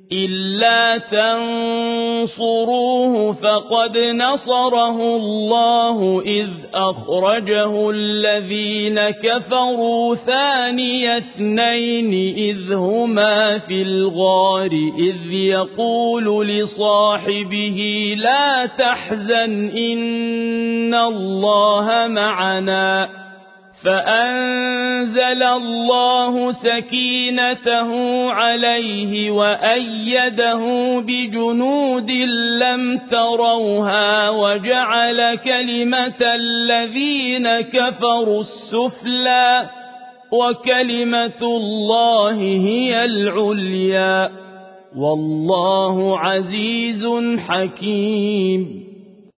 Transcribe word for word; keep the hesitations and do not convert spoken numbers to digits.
إلا تنصروه فقد نصره الله إذ أخرجه الذين كفروا ثاني اثنين إذ هما في الغار إذ يقول لصاحبه لا تحزن إن الله معنا فأنزل الله سكينته عليه وأيده بجنود لم تروها وجعل كلمة الذين كفروا السفلى وكلمة الله هي العليا والله عزيز حكيم.